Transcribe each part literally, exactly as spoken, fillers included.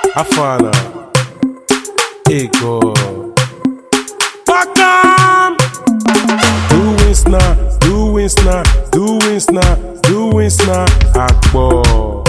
Afana, Ego, Pakam. Doing sna, doing sna, doing sna, doing sna. Akbo,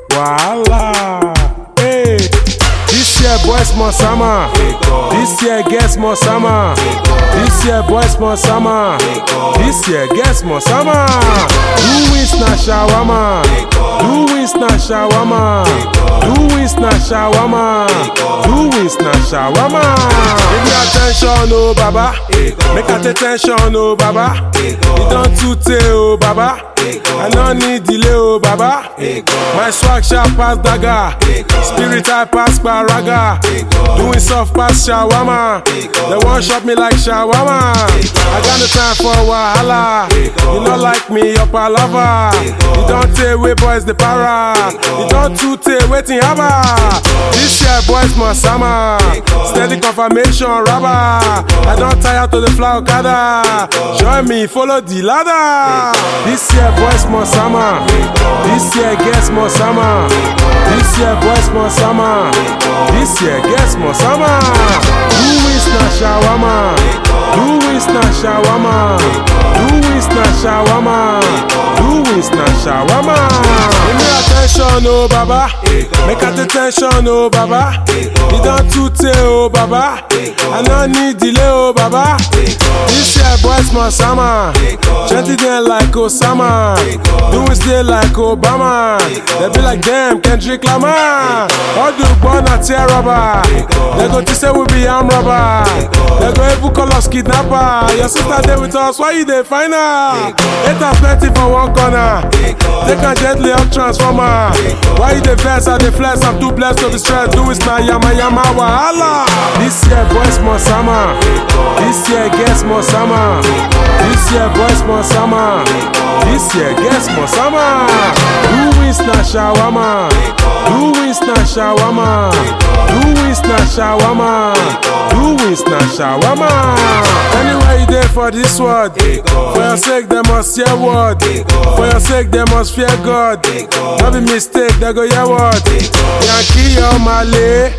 Wahala. Hey, this year boys more summer. This year gets more summer. This year boys more summer. This year gets more summer. Doing sna shawama. Doing sna shawama. Doing sna shawama. Doing sna shawama. Give me attention, oh baba. Make attention, oh baba. You don't too tell, oh baba. I don't need delay, oh baba. My swag sharp pass dagger. Spirit I pass paraga. Doing soft pass shawama. They won't shop me like shawama. I got no time for wahala. You not like me, your palava. You don't take away boys the para. You don't too take waiting haba. This year boys more summer. Steady confirmation rubber. I don't tire to the flower okada. Join me, follow the ladder. This year boys more summer. This year gets more summer. This year boys more summer. This year gets more summer. Doing sna shawama. Doing sna shawama. Doing sna shawama. Doing sna shawama. Give me attention, oh baba. Make attention, oh baba. You don't too tell, oh baba. I don't need delay, oh baba. This year boys more summer. Chanty there like Osama. Doing stay like Obama. They be like them, Kendrick Lamar. All the born a tear rubber. They go to say we be arm robber. They go even call us kidnapper. Your sister there with us, why you they find her? Eight and plenty for one corner. They can gently up transformer. Why you they vex and they flex? I'm too blessed to be stressed. Do it now, yama yama wahala. This year boys more summer. This year gets more summer. This year boys more summer. This year gets more summer. Doing sna shawama. Doing sna shawama. Doing sna shawama. Doing sna shawama. Anywhere you there for this world. For your sake they must hear word. For your sake they must fear God. Not be mistake they go hear word. Yankee or Malay,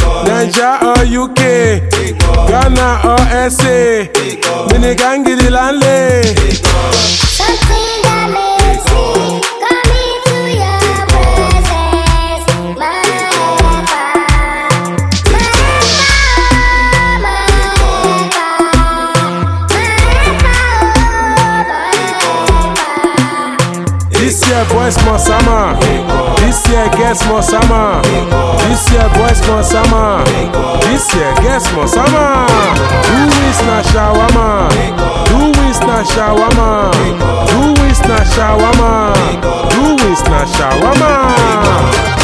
Niger or U K, Ghana or S A, Mini gangi di landlay. Something that makes me come into your presence, my This year boys more summer. This year gets more summer. This year boys more summer. This year gets more summer. Doing sna shawama. Doing sna shawama. Doing sna shawama. Doing sna shawama.